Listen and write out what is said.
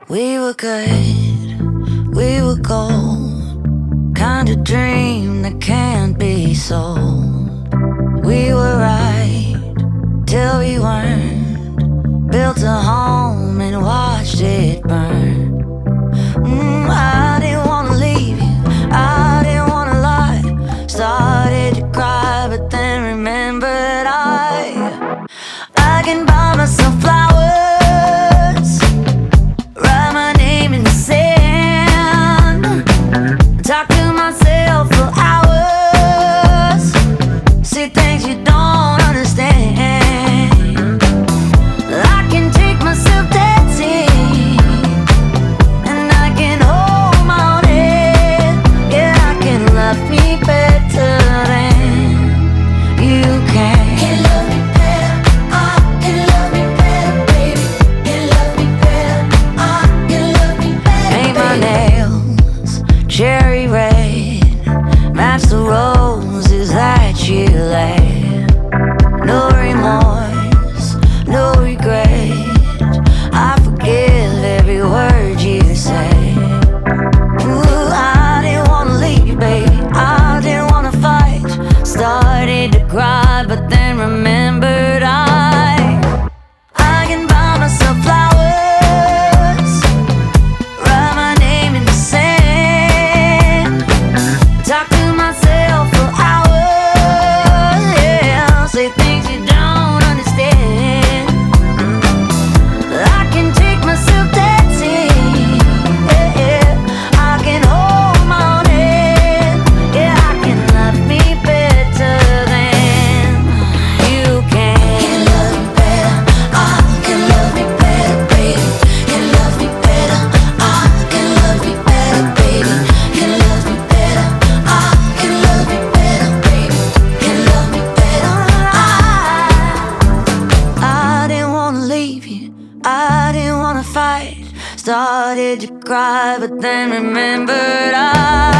We were good, we were gold, kind of dream that can't be sold. We were right till we weren't, built a home and watched it burn. I didn't wanna leave you, I didn't wanna lie. Started to cry but then remembered I can buy myself flowers, write my name in the sand, talk to myself for hours, see things you don't understand. I can take myself dancing, and I can hold my own head. Yeah, I can love me better than you can. Can love me better, I can love me better, baby. Can love me better, I can love me better. Paint my nails cherry red, match the roses that you laid. No remorse, no regret, I forgive every word you say. Ooh, I didn't wanna leave, baby, I didn't wanna fight. Started to cry but then remembered I can buy myself flowers, write my name in the sand, talk to myself for hours, yeah, say things you don't understand. I can take myself dancing, yeah, I can hold my own head. Yeah, I can love me better than you can. Can love me better, I can love me better, baby. Can love me better, I can love me better, baby. Can love me better, I can love me better, baby. Can love me better, I didn't wanna leave you, I didn't wanna fight. Started to cry but then remembered